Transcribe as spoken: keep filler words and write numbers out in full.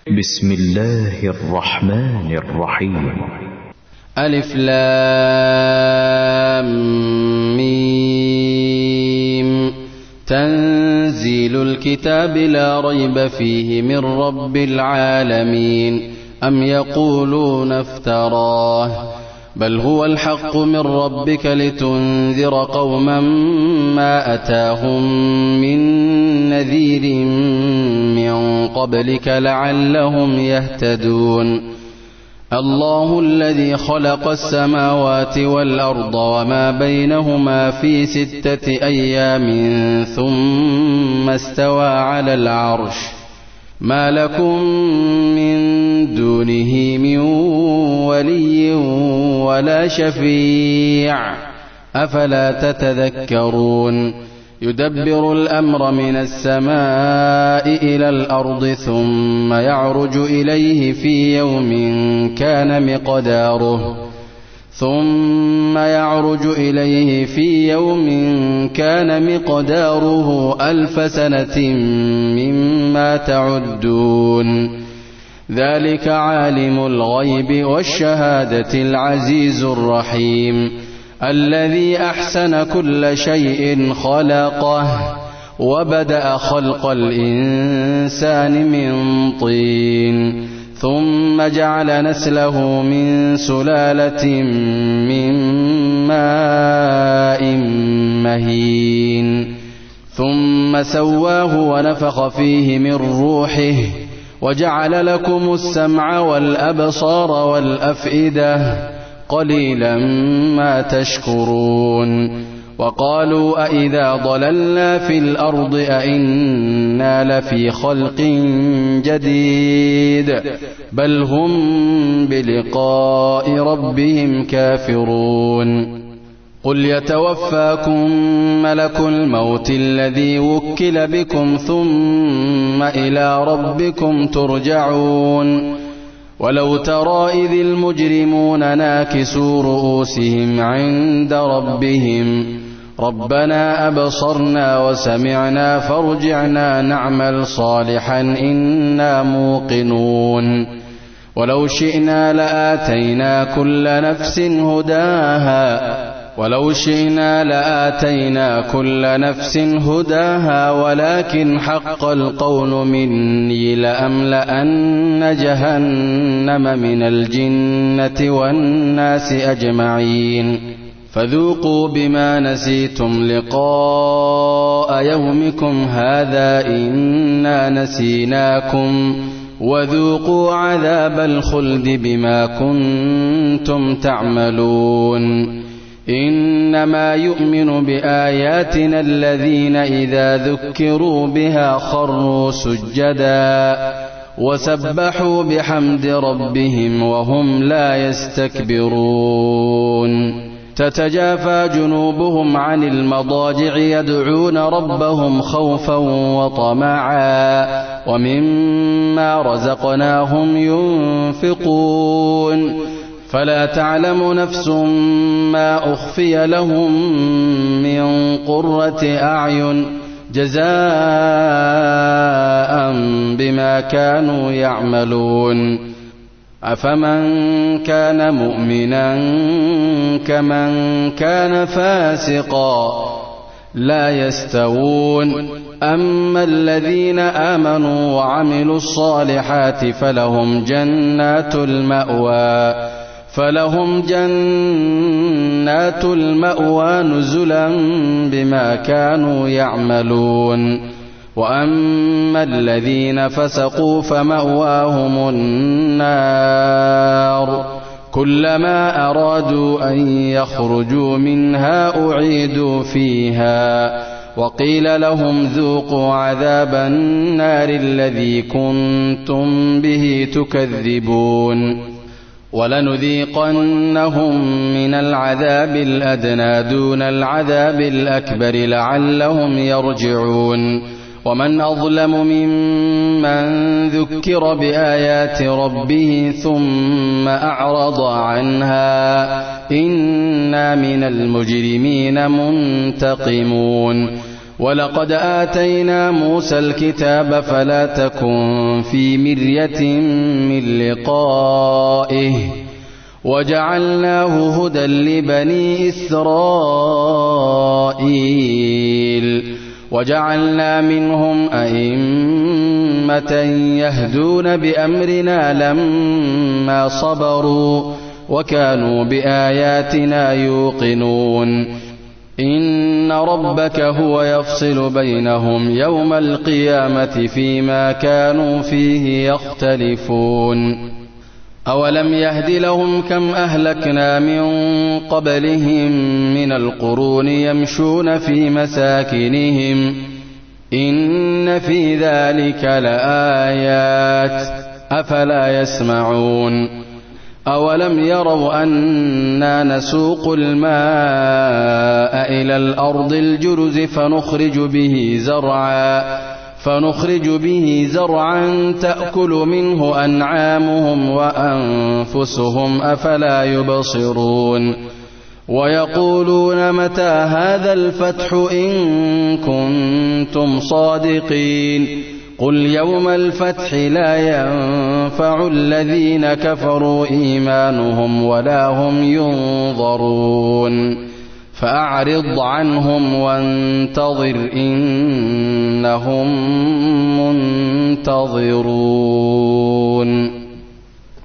بسم الله الرحمن الرحيم. ألف لام ميم. تنزيل الكتاب لا ريب فيه من رب العالمين. أم يقولون افتراه بل هو الحق من ربك لتنذر قوما ما أتاهم من نذير من قبلك لعلهم يهتدون. الله الذي خلق السماوات والأرض وما بينهما في ستة أيام ثم استوى على العرش ما لكم من دونه من ولي ولا شفيع أفلا تتذكرون. يدبر الأمر من السماء إلى الأرض ثم يعرج إليه في يوم كان مقداره ثم يعرج إليه في يوم كان مقداره ألف سنة مما تعدون. ذلك عالم الغيب والشهادة العزيز الرحيم الذي أحسن كل شيء خلقه وبدأ خلق الإنسان من طين ثم جعل نسله من سلالة من ماء مهين ثم سواه ونفخ فيه من روحه وجعل لكم السمع والأبصار والأفئدة قليلا ما تشكرون. وقالوا أئذا ضللنا في الأرض أئنا لفي خلق جديد بل هم بلقاء ربهم كافرون. قل يتوفاكم ملك الموت الذي وكل بكم ثم إلى ربكم ترجعون. ولو ترى إذ المجرمون ناكسوا رؤوسهم عند ربهم ربنا أبصرنا وسمعنا فارجعنا نعمل صالحا إنا موقنون. ولو شئنا لآتينا كل نفس هداها ولو شئنا لآتينا كل نفس هداها ولكن حق القول مني لأملأن جهنم من الجنة والناس أجمعين. فذوقوا بما نسيتم لقاء يومكم هذا إنا نسيناكم وذوقوا عذاب الخلد بما كنتم تعملون. إنما يؤمن بآياتنا الذين إذا ذكروا بها خروا سجدا وسبحوا بحمد ربهم وهم لا يستكبرون. تتجافى جنوبهم عن المضاجع يدعون ربهم خوفا وطمعا ومما رزقناهم ينفقون. فلا تعلم نفس ما أخفي لهم من قرة أعين جزاء بما كانوا يعملون. أفمن كان مؤمنا كمن كان فاسقا لا يستوون. أما الذين آمنوا وعملوا الصالحات فلهم جنات المأوى فلهم جنات المأوى نزلا بما كانوا يعملون. وأما الذين فسقوا فمأواهم النار كلما أرادوا أن يخرجوا منها أعيدوا فيها وقيل لهم ذوقوا عذاب النار الذي كنتم به تكذبون. ولنذيقنهم من العذاب الأدنى دون العذاب الأكبر لعلهم يرجعون. ومن أظلم ممن ذكر بآيات ربه ثم أعرض عنها إنا من المجرمين منتقمون. ولقد آتينا موسى الكتاب فلا تكن في مرية من لقائه وجعلناه هدى لبني إسرائيل وجعلنا منهم أئمة يهدون بأمرنا لما صبروا وكانوا بآياتنا يوقنون إن ربك هو يفصل بينهم يوم القيامة فيما كانوا فيه يختلفون أولم يهد لهم كم أهلكنا من قبلهم من القرون يمشون في مساكنهم إن في ذلك لآيات أفلا يسمعون أولم يروا أنا نسوق الماء إلى الأرض الجرز فنخرج به زرعا فنخرج به زرعا تأكل منه أنعامهم وأنفسهم أفلا يبصرون ويقولون متى هذا الفتح إن كنتم صادقين قل يوم الفتح لا ينفع الذين كفروا إيمانهم ولا هم ينظرون فأعرض عنهم وانتظر إنهم منتظرون.